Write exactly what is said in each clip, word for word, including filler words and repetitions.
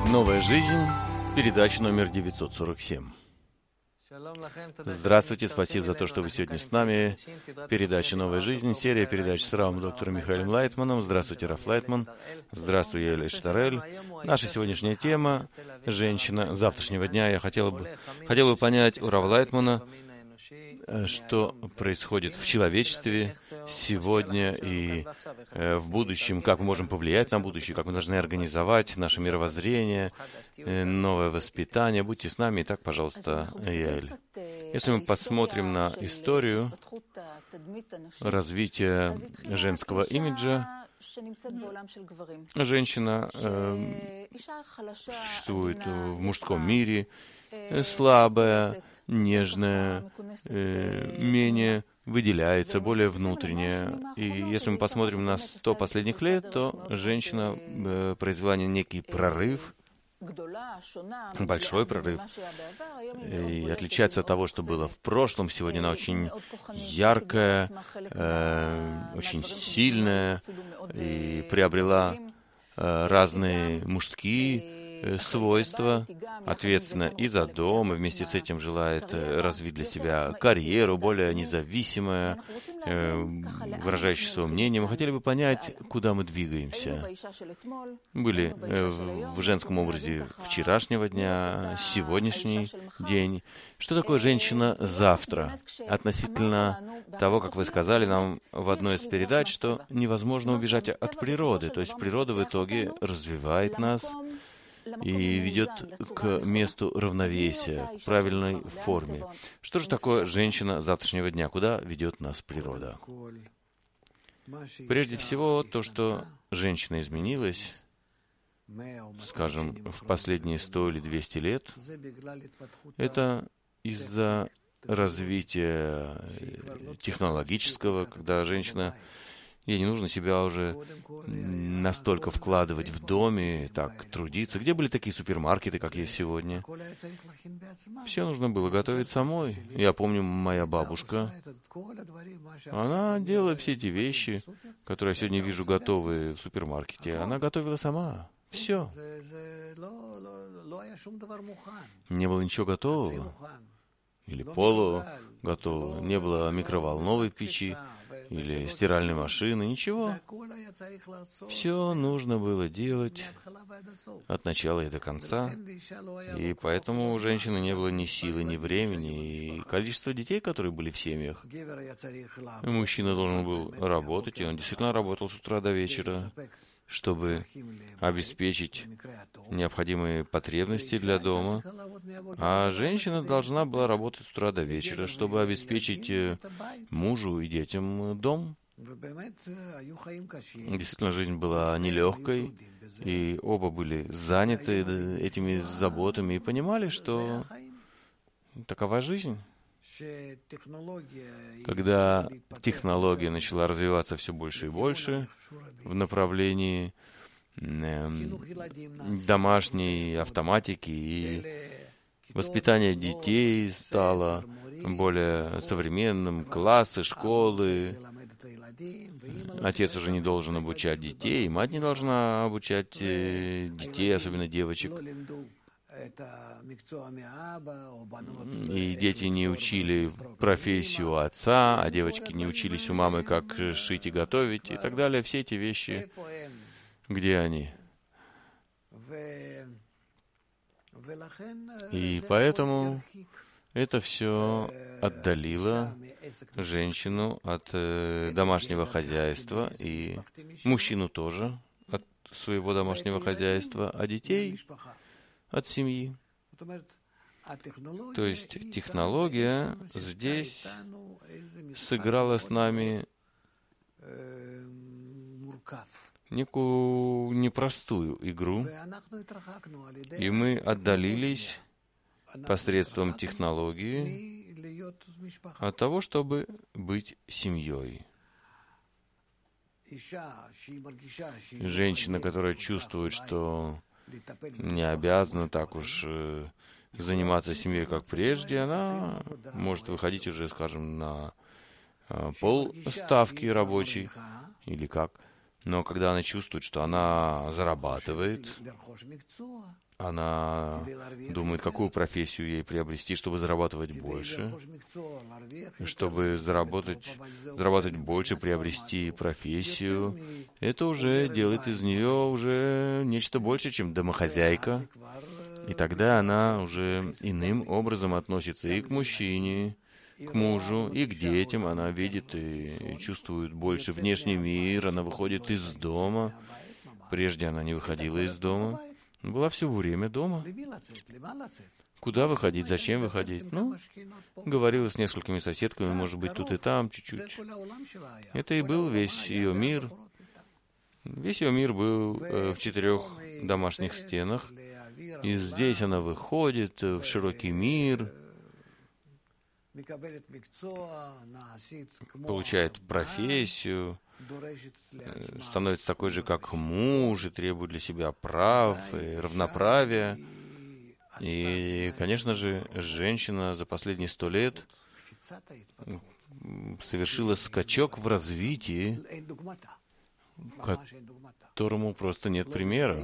Новая жизнь, передача номер девятьсот сорок семь. Здравствуйте, спасибо за то, что вы сегодня с нами. Передача «Новая жизнь», серия передач с Равом доктором Михаилом Лайтманом. Здравствуйте, Раф Лайтман. Здравствуй, Яэль Штарель. Наша сегодняшняя тема — женщина завтрашнего дня. Я хотел бы, хотел бы понять у Рава Лайтмана, что происходит в человечестве сегодня и э, в будущем, как мы можем повлиять на будущее, как мы должны организовать наше мировоззрение, э, новое воспитание. Будьте с нами. Итак, пожалуйста, Яэль. Если мы посмотрим на историю развития женского имиджа, женщина э, существует в мужском мире, слабая, нежная, э, менее выделяется, более внутренняя. И если мы посмотрим на сто последних лет, то женщина э, произвела некий прорыв, большой прорыв, и отличается от того, что было в прошлом. Сегодня она очень яркая, э, очень сильная и приобрела э, разные мужские свойства, ответственна и за дом, и вместе с этим желает развить для себя карьеру, более независимая, выражающая свое мнение. Мы хотели бы понять, куда мы двигаемся. Были в женском образе вчерашнего дня, сегодняшний день. Что такое женщина завтра? Относительно того, как вы сказали нам в одной из передач, что невозможно убежать от природы. То есть природа в итоге развивает нас и ведет к месту равновесия, к правильной форме. Что же такое женщина завтрашнего дня? Куда ведет нас природа? Прежде всего, то, что женщина изменилась, скажем, в последние сто или двести лет, это из-за развития технологического, когда женщина, ей не нужно себя уже настолько вкладывать в доме, так трудиться. Где были такие супермаркеты, как есть сегодня? Все нужно было готовить самой. Я помню, моя бабушка, она делала все эти вещи, которые я сегодня вижу готовые в супермаркете. Она готовила сама. Все. Не было ничего готового. Или полу готового. Не было микроволновой печи или стиральной машины, ничего. Все нужно было делать от начала и до конца. И поэтому у женщины не было ни силы, ни времени, и количество детей, которые были в семьях. И мужчина должен был работать, и он действительно работал с утра до вечера, чтобы обеспечить необходимые потребности для дома. А женщина должна была работать с утра до вечера, чтобы обеспечить мужу и детям дом. Действительно, жизнь была нелегкой, и оба были заняты этими заботами и понимали, что такова жизнь. Когда технология начала развиваться все больше и больше в направлении э, домашней автоматики, и воспитание детей стало более современным, классы, школы, отец уже не должен обучать детей, мать не должна обучать э, детей, особенно девочек. И дети не учили профессию отца, а девочки не учились у мамы, как шить и готовить, и так далее. Все эти вещи, где они? И поэтому это все отдалило женщину от э, домашнего хозяйства, и мужчину тоже от своего домашнего хозяйства, а детей от семьи. То есть технология здесь сыграла с нами некую непростую игру, и мы отдалились посредством технологии от того, чтобы быть семьей. Женщина, которая чувствует, что не обязана так уж э, заниматься семьей, как прежде, она может выходить уже, скажем, на э, полставки рабочей, или как. Но когда она чувствует, что она зарабатывает, она думает, какую профессию ей приобрести, чтобы зарабатывать больше, чтобы заработать, зарабатывать больше, приобрести профессию. Это уже делает из нее уже нечто больше, чем домохозяйка. И тогда она уже иным образом относится и к мужчине, к мужу, и к детям. Она видит и чувствует больше внешний мир, она выходит из дома. Прежде она не выходила из дома. Была все время дома. Куда выходить? Зачем выходить? Ну, говорила с несколькими соседками, может быть, тут и там, чуть-чуть. Это и был весь ее мир. Весь ее мир был э, в четырех домашних стенах. И здесь она выходит в широкий мир, получает профессию, становится такой же, как муж, и требует для себя прав и равноправия. И, конечно же, женщина за последние сто лет совершила скачок в развитии, которому просто нет примера.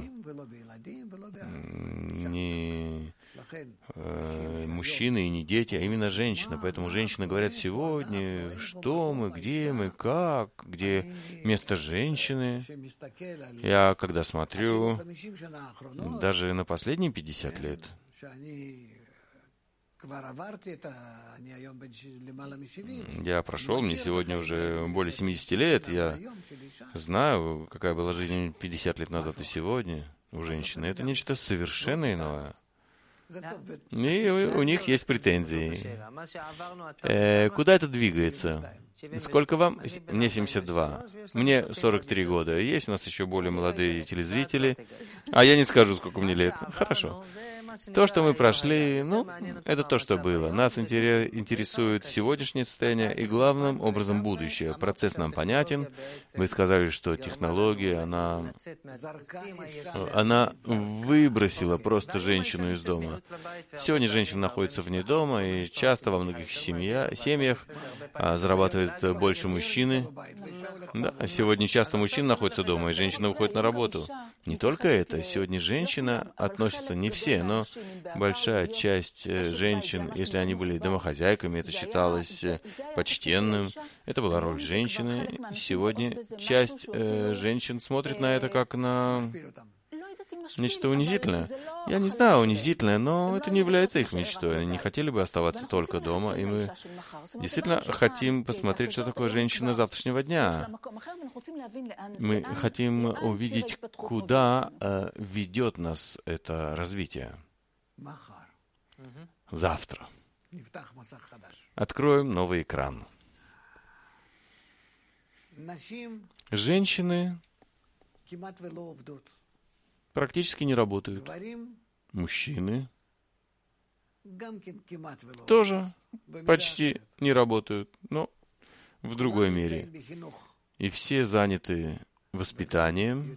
Ни э, мужчины и не дети, а именно женщина. Поэтому женщины говорят сегодня, что мы, где мы, как, где место женщины. Я, когда смотрю, даже на последние пятьдесят лет, я прошел, мне сегодня уже более семидесяти лет, я знаю, какая была жизнь пятьдесят лет назад и сегодня у женщины. Это нечто совершенно иное. И у, у них есть претензии. Э, куда это двигается? Сколько вам? Мне семьдесят два. Мне сорок три года. Есть у нас еще более молодые телезрители. А я не скажу, сколько мне лет. Хорошо. То, что мы прошли, ну, это то, что было. Нас интересует сегодняшнее состояние и, главным образом, будущее. Процесс нам понятен. Вы сказали, что технология, она, она выбросила просто женщину из дома. Сегодня женщина находится вне дома, и часто во многих семья, семьях а, зарабатывает больше мужчины. Да, сегодня часто мужчина находится дома, и женщина выходит на работу. Не только это. Сегодня женщина относится, не все, но большая часть женщин, если они были домохозяйками, это считалось почтенным. Это была роль женщины. Сегодня часть э, женщин смотрит на это как на нечто унизительное. Я не знаю, унизительное, но это не является их мечтой. Они не хотели бы оставаться только дома, и мы действительно хотим посмотреть, что такое женщина завтрашнего дня. Мы хотим увидеть, куда э, ведет нас это развитие. Завтра. Откроем новый экран. Женщины практически не работают. Мужчины тоже почти не работают, но в другой мере. И все заняты воспитанием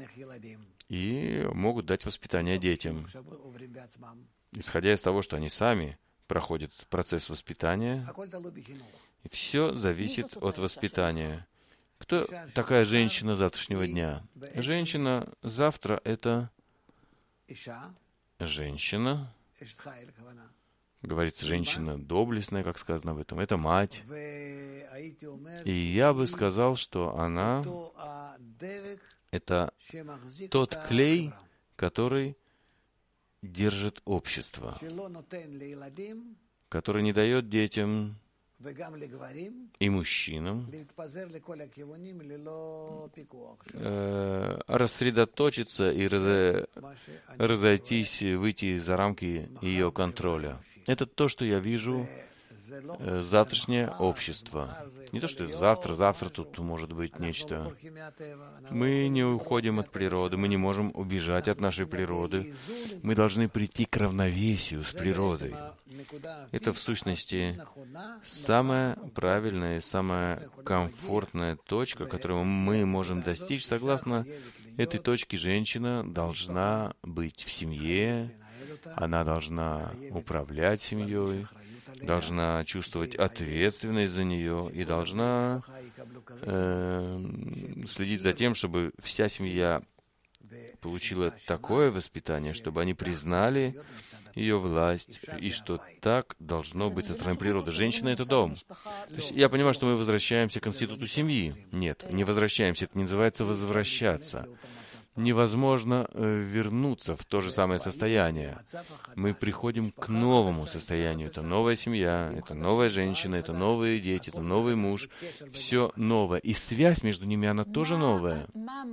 и могут дать воспитание детям, исходя из того, что они сами проходят процесс воспитания. И все зависит от воспитания. Кто такая женщина завтрашнего дня? Женщина завтра — это женщина, говорится, женщина доблестная, как сказано в этом, это мать. И я бы сказал, что она — это тот клей, который держит общество, который не дает детям и мужчинам э, рассредоточиться и раз, разойтись, выйти за рамки ее контроля. Это то, что я вижу э, завтрашнее общество. Не то, что завтра, завтра тут может быть нечто. Мы не уходим от природы, мы не можем убежать от нашей природы. Мы должны прийти к равновесию с природой. Это, в сущности, самая правильная, самая комфортная точка, которую мы можем достичь. Согласно этой точке, женщина должна быть в семье, она должна управлять семьей, должна чувствовать ответственность за нее и должна э, следить за тем, чтобы вся семья получила такое воспитание, чтобы они признали ее власть, и что так должно быть со стороны природы. Женщина — это дом. То есть я понимаю, что мы возвращаемся к институту семьи. Нет, не возвращаемся. Это не называется возвращаться. Невозможно вернуться в то же самое состояние. Мы приходим к новому состоянию. Это новая семья, это новая женщина, это новые дети, это новый муж. Все новое. И связь между ними, она тоже новая.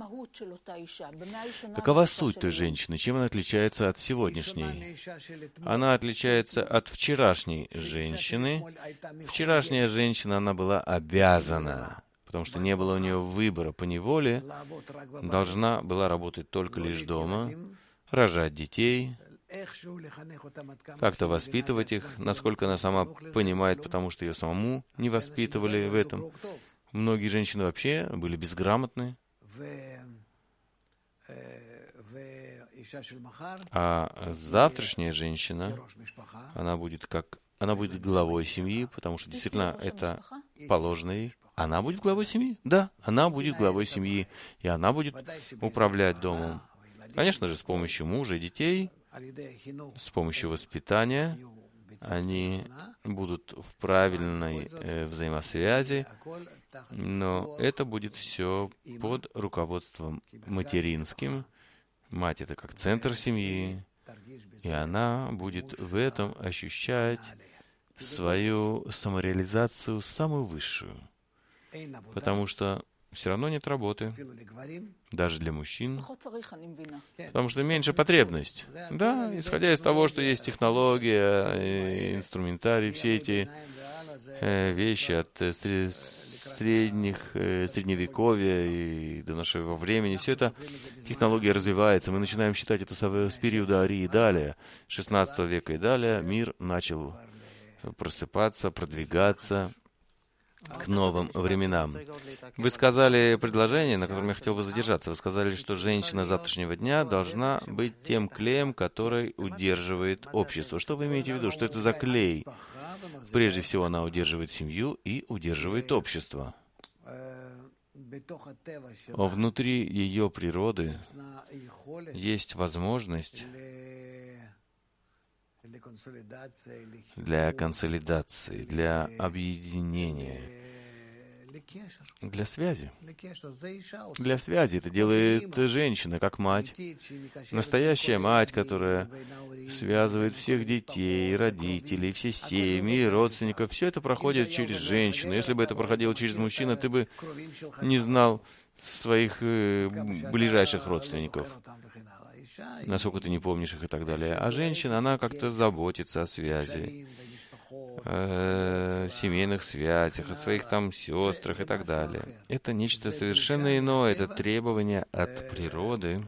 Какова суть той женщины? Чем она отличается от сегодняшней? Она отличается от вчерашней женщины. Вчерашняя женщина, она была обязана, потому что не было у нее выбора, по неволе должна была работать только лишь дома, рожать детей, как-то воспитывать их, насколько она сама понимает, потому что ее самому не воспитывали в этом. Многие женщины вообще были безграмотны. А завтрашняя женщина, она будет как... Она будет главой семьи, потому что действительно это положено ей. Она будет главой семьи? Да, она будет главой семьи, и она будет управлять домом. Конечно же, с помощью мужа и детей, с помощью воспитания, они будут в правильной э, взаимосвязи, но это будет все под руководством материнским. Мать — это как центр семьи, и она будет в этом ощущать свою самореализацию самую высшую, потому что все равно нет работы, даже для мужчин, потому что меньше потребность. Да, исходя из того, что есть технология, инструментарий, все эти э, вещи от э, средних, э, средневековья и до нашего времени, все это технология развивается. Мы начинаем считать это с периода Арии и далее, шестнадцатого века и далее, мир начал просыпаться, продвигаться к новым временам. Вы сказали предложение, на котором я хотел бы задержаться. Вы сказали, что женщина завтрашнего дня должна быть тем клеем, который удерживает общество. Что вы имеете в виду? Что это за клей? Прежде всего, она удерживает семью и удерживает общество. Внутри ее природы есть возможность для консолидации, для объединения, для связи. Для связи это делает женщина, как мать. Настоящая мать, которая связывает всех детей, родителей, все семьи, родственников. Все это проходит через женщину. Если бы это проходило через мужчину, ты бы не знал своих э, ближайших родственников, насколько ты не помнишь их и так далее. А женщина, она как-то заботится о связи, о семейных связях, о своих там сестрах и так далее. Это нечто совершенно иное, это требование от природы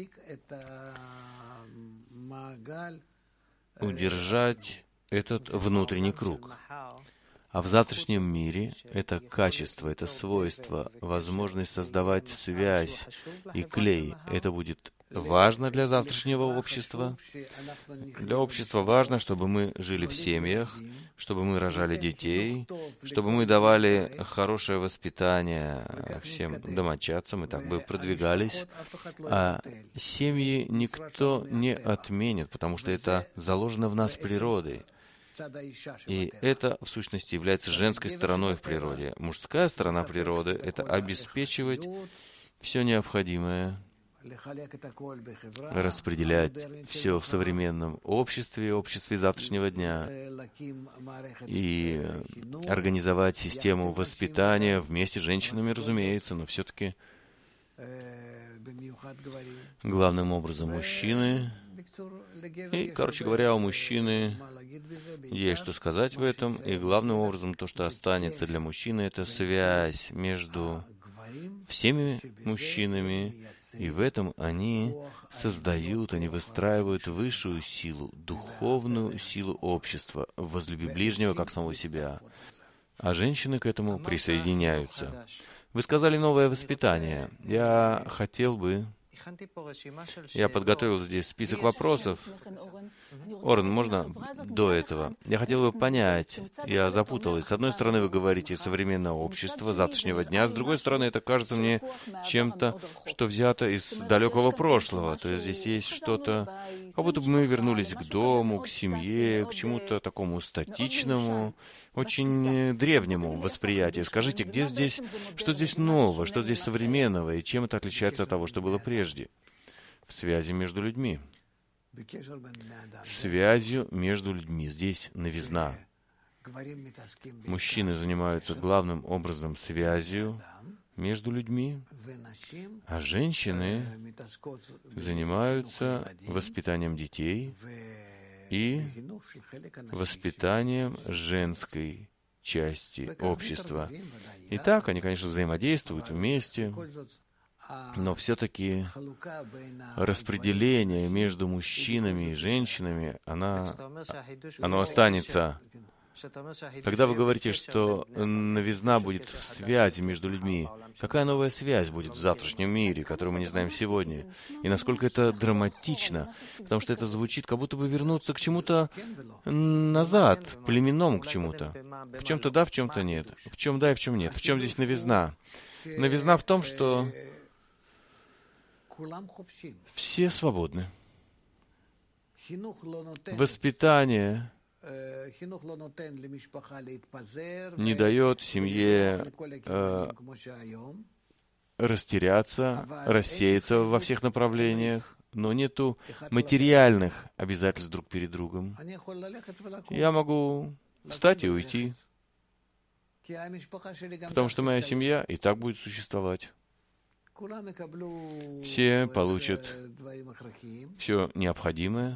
удержать этот внутренний круг. А в завтрашнем мире это качество, это свойство, возможность создавать связь и клей, это будет важно для завтрашнего общества. Для общества важно, чтобы мы жили в семьях, чтобы мы рожали детей, чтобы мы давали хорошее воспитание всем домочадцам и так бы продвигались. А семьи никто не отменит, потому что это заложено в нас природой. И это, в сущности, является женской стороной в природе. Мужская сторона природы — это обеспечивать все необходимое, распределять все в современном обществе, обществе завтрашнего дня, и организовать систему воспитания вместе с женщинами, разумеется, но все-таки главным образом мужчины. И, короче говоря, у мужчины есть что сказать в этом, и главным образом то, что останется для мужчины, это связь между всеми мужчинами, и в этом они создают, они выстраивают высшую силу, духовную силу общества, возлюби ближнего как самого себя. А женщины к этому присоединяются. Вы сказали новое воспитание. Я хотел бы Я подготовил здесь список вопросов. Орен, можно до этого? Я хотел бы понять, я запуталась. С одной стороны, вы говорите современное общество завтрашнего дня, с другой стороны, это кажется мне чем-то, что взято из далекого прошлого. То есть здесь есть что-то, как будто бы мы вернулись к дому, к семье, к чему-то такому статичному, очень древнему восприятию. Скажите, где здесь, что здесь нового, что здесь современного, и чем это отличается от того, что было прежде? В связи между людьми. Связью между людьми. Здесь новизна. Мужчины занимаются главным образом связью между людьми, а женщины занимаются воспитанием детей и воспитанием женской части общества. И так они, конечно, взаимодействуют вместе, но все-таки распределение между мужчинами и женщинами, она, оно останется. Когда вы говорите, что новизна будет в связи между людьми, какая новая связь будет в завтрашнем мире, которую мы не знаем сегодня? И насколько это драматично, потому что это звучит, как будто бы вернуться к чему-то назад, племенному к чему-то. В чем-то да, в чем-то нет. В чем да и в чем нет. В чем здесь новизна? Новизна в том, что все свободны. Воспитание не дает семье э, растеряться, рассеяться во всех направлениях, но нету материальных обязательств друг перед другом. Я могу встать и уйти, потому что моя семья и так будет существовать. Все получат все необходимое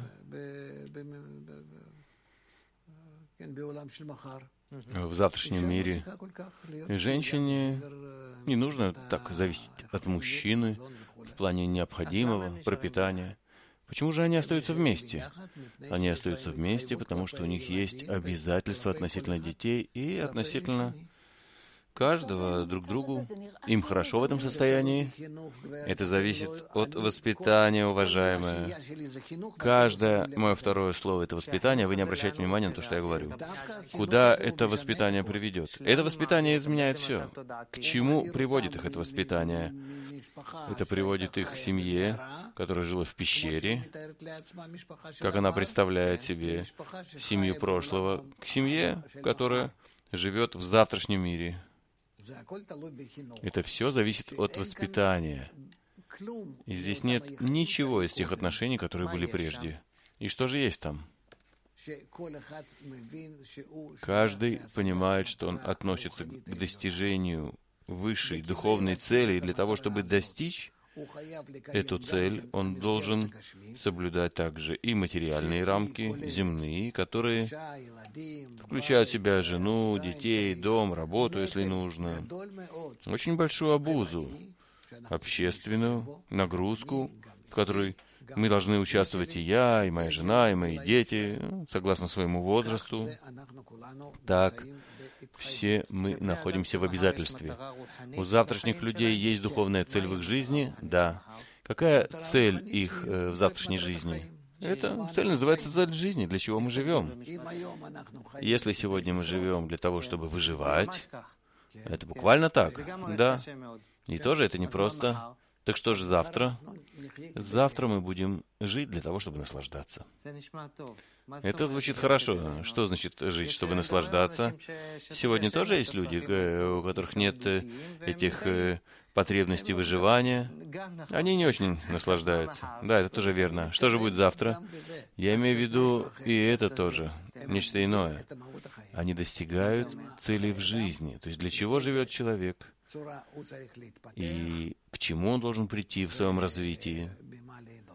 в завтрашнем мире. Женщине не нужно так зависеть от мужчины в плане необходимого пропитания. Почему же они остаются вместе? Они остаются вместе, потому что у них есть обязательства относительно детей и относительно каждого друг другу. Им хорошо в этом состоянии. Это зависит от воспитания, уважаемое. Каждое мое второе слово — это воспитание. Вы не обращайте внимания на то, что я говорю. Куда это воспитание приведет? Это воспитание изменяет все. К чему приводит их это воспитание? Это приводит их к семье, которая жила в пещере, как она представляет себе семью прошлого, к семье, которая живет в завтрашнем мире. Это все зависит от воспитания. И здесь нет ничего из тех отношений, которые были прежде. И что же есть там? Каждый понимает, что он относится к достижению высшей духовной цели, и для того, чтобы достичь эту цель, он должен соблюдать также и материальные рамки, земные, которые включают в себя жену, детей, дом, работу, если нужно. Очень большую обузу, общественную нагрузку, в которой мы должны участвовать и я, и моя жена, и мои дети, согласно своему возрасту. Так, все мы находимся в обязательстве. У завтрашних людей есть духовная цель в их жизни? Да. Какая цель их э, в завтрашней жизни? Эта цель называется цель жизни, для чего мы живем. Если сегодня мы живем для того, чтобы выживать, это буквально так, да. И тоже это непросто. Так что же завтра? Завтра мы будем жить для того, чтобы наслаждаться. Это звучит хорошо. Что значит жить, чтобы наслаждаться? Сегодня тоже есть люди, у которых нет этих потребностей выживания. Они не очень наслаждаются. Да, это тоже верно. Что же будет завтра? Я имею в виду и это тоже, нечто иное. Они достигают целей в жизни. То есть для чего живет человек? И к чему он должен прийти в своем развитии?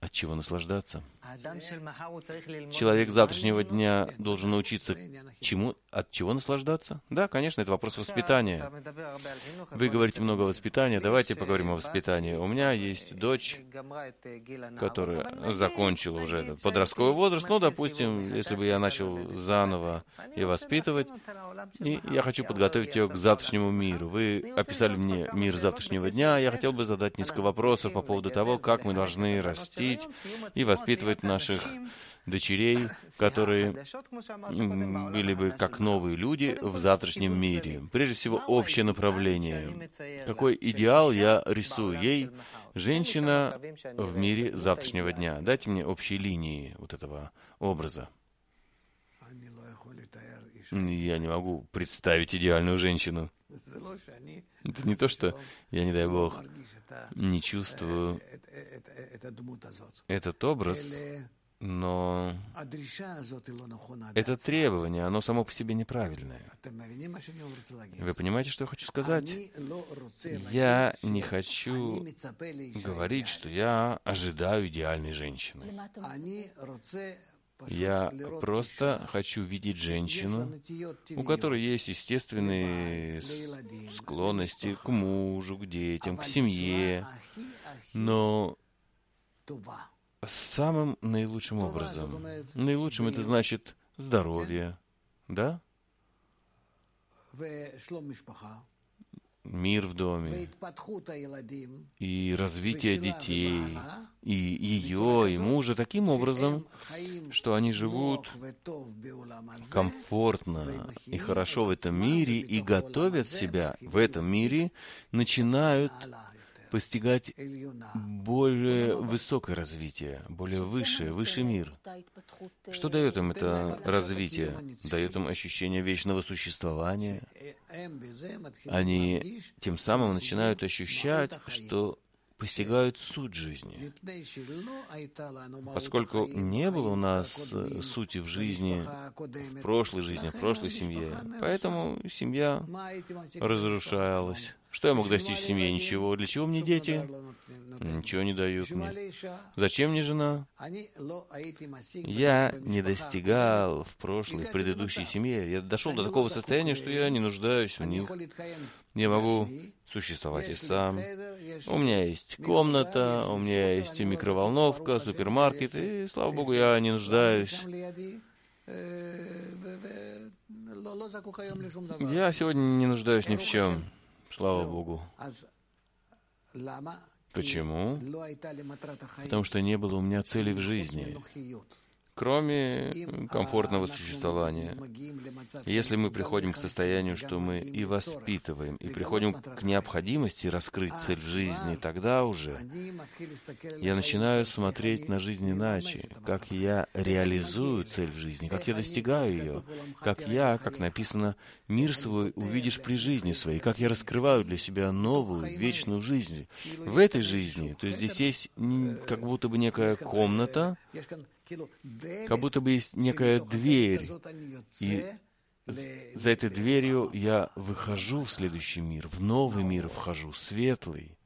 от чего наслаждаться. Человек завтрашнего дня должен научиться чему, от чего наслаждаться? Да, конечно, это вопрос воспитания. Вы говорите много о воспитании, давайте поговорим о воспитании. У меня есть дочь, которая закончила уже этот подростковый возраст. Ну, допустим, если бы я начал заново ее воспитывать, и я хочу подготовить ее к завтрашнему миру. Вы описали мне мир завтрашнего дня. Я хотел бы задать несколько вопросов по поводу того, как мы должны растить и воспитывать наших дочерей, которые были бы как новые люди в завтрашнем мире. Прежде всего, общее направление. Какой идеал я рисую ей, женщина в мире завтрашнего дня? Дайте мне общие линии вот этого образа. Я не могу представить идеальную женщину. Это не то, что я, не дай Бог, не чувствую этот образ, но это требование, оно само по себе неправильное. Вы понимаете, что я хочу сказать? Я не хочу говорить, что я ожидаю идеальной женщины. Я просто хочу видеть женщину, у которой есть естественные склонности к мужу, к детям, к семье, но самым наилучшим образом. Наилучшим это значит здоровье, да? Мир в доме, и развитие детей, и ее, и мужа таким образом, что они живут комфортно и хорошо в этом мире и готовят себя в этом мире, начинают постигать более высокое развитие, более высшее, высший мир. Что дает им это развитие? Дает им ощущение вечного существования. Они тем самым начинают ощущать, что постигают суть жизни. Поскольку не было у нас сути в жизни, в прошлой жизни, в прошлой семье, поэтому семья разрушалась. Что я мог достичь в семье? Ничего. Для чего мне дети? Ничего не дают мне. Зачем мне жена? Я не достигал в прошлой, в предыдущей семье. Я дошел до такого состояния, что я не нуждаюсь в них. Я могу существовать и сам. У меня есть комната, у меня есть микроволновка, супермаркет, и, слава Богу, я не нуждаюсь. Я сегодня не нуждаюсь ни в чем. Слава Богу. Почему? Потому что не было у меня цели в жизни, кроме комфортного существования. Если мы приходим к состоянию, что мы и воспитываем, и приходим к необходимости раскрыть цель в жизни, тогда уже я начинаю смотреть на жизнь иначе, как я реализую цель в жизни, как я достигаю ее, как я, как написано, мир свой увидишь при жизни своей, как я раскрываю для себя новую, вечную жизнь. В этой жизни, то есть здесь есть как будто бы некая комната, как будто бы есть некая дверь, и за этой дверью я выхожу в следующий мир, в новый мир вхожу, светлый.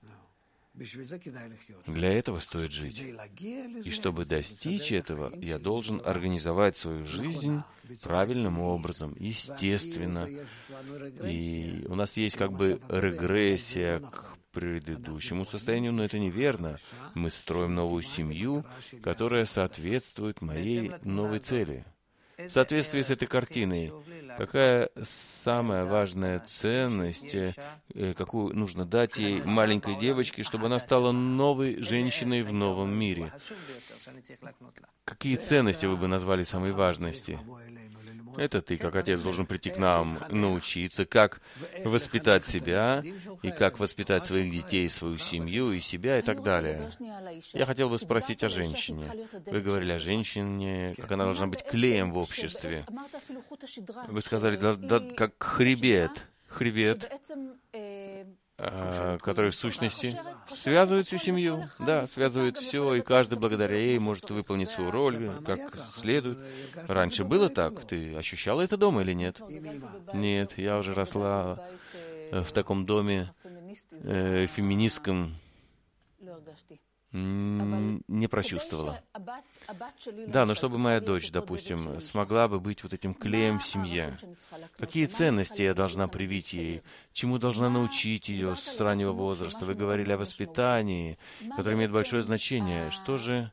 Для этого стоит жить. И чтобы достичь этого, я должен организовать свою жизнь правильным образом, естественно. И у нас есть как бы регрессия к предыдущему состоянию, но это неверно. Мы строим новую семью, которая соответствует моей новой цели. В соответствии с этой картиной, какая самая важная ценность, какую нужно дать ей маленькой девочке, чтобы она стала новой женщиной в новом мире? Какие ценности вы бы назвали самой важности? Это ты, как отец, должен прийти к нам, научиться, как воспитать себя, и как воспитать своих детей, свою семью, и себя, и так далее. Я хотел бы спросить о женщине. Вы говорили о женщине, как она должна быть клеем в обществе. Вы сказали, да, да, как хребет. Хребет, который в сущности связывает всю семью. Да, связывает все, и каждый благодаря ей может выполнить свою роль как следует. Раньше было так? Ты ощущала это дома или нет? Нет, я уже росла в таком доме э, феминистском. не прочувствовала. Да, но чтобы моя дочь, допустим, смогла бы быть вот этим клеем в семье, какие ценности я должна привить ей, чему должна научить ее с раннего возраста? Вы говорили о воспитании, которое имеет большое значение. Что же,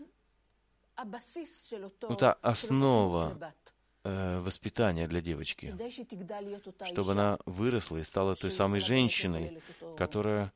ну, та основа э, воспитания для девочки, чтобы она выросла и стала той самой женщиной, которая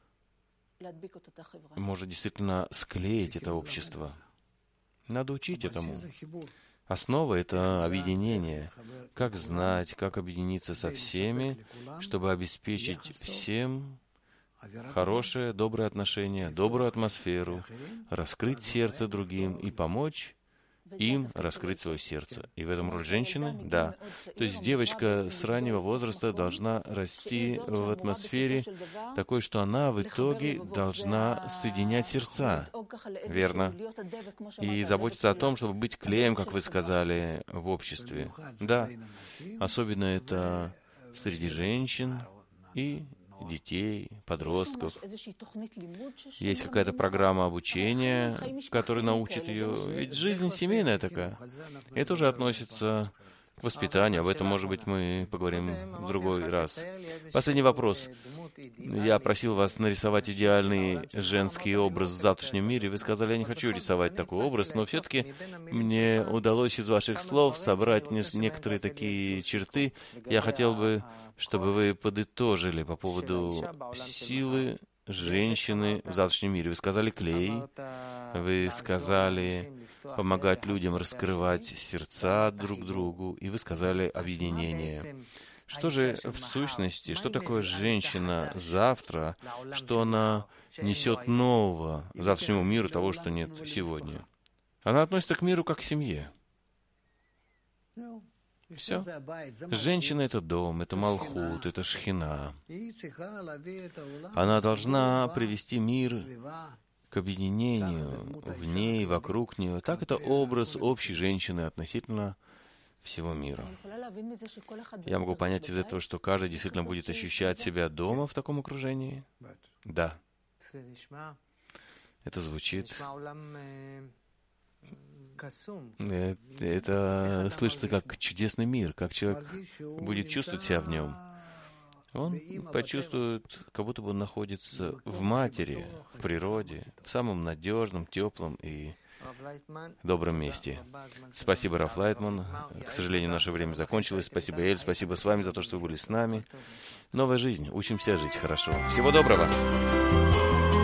может действительно склеить это общество. Надо учить этому. Основа — это объединение. Как знать, как объединиться со всеми, чтобы обеспечить всем хорошее, доброе отношение, добрую атмосферу, раскрыть сердце другим и помочь им раскрыть свое сердце. И в этом роль женщины? Да. То есть девочка с раннего возраста должна расти в атмосфере такой, что она в итоге должна соединять сердца. Верно. И заботиться о том, чтобы быть клеем, как вы сказали, в обществе. Да. Особенно это среди женщин и детей, подростков. Есть какая-то программа обучения, которая научит ее. Ведь жизнь семейная такая. Это уже относится к воспитанию. Об этом, может быть, мы поговорим в другой раз. Последний вопрос. Я просил вас нарисовать идеальный женский образ в завтрашнем мире. Вы сказали, я не хочу рисовать такой образ, но все-таки мне удалось из ваших слов собрать некоторые такие черты. Я хотел бы, чтобы вы подытожили по поводу силы женщины в завтрашнем мире. Вы сказали клей, вы сказали помогать людям раскрывать сердца друг другу, и вы сказали объединение. Что же в сущности, что такое женщина завтра, что она несет нового завтрашнему миру того, что нет сегодня? Она относится к миру как к семье. Все. Женщина — это дом, это малхут, это шхина. Она должна привести мир к объединению в ней, вокруг нее. Так это образ общей женщины относительно всего мира. Я могу понять из этого, что каждый действительно будет ощущать себя дома в таком окружении? Да. Это звучит... Это, это слышится как чудесный мир, как человек будет чувствовать себя в нем. Он почувствует, как будто бы он находится в матери, в природе, в самом надежном, теплом и добром месте. Спасибо, Раф Лайтман. К сожалению, наше время закончилось. Спасибо, Эль. Спасибо с вами за то, что вы были с нами. Новая жизнь. Учимся жить хорошо. Всего доброго.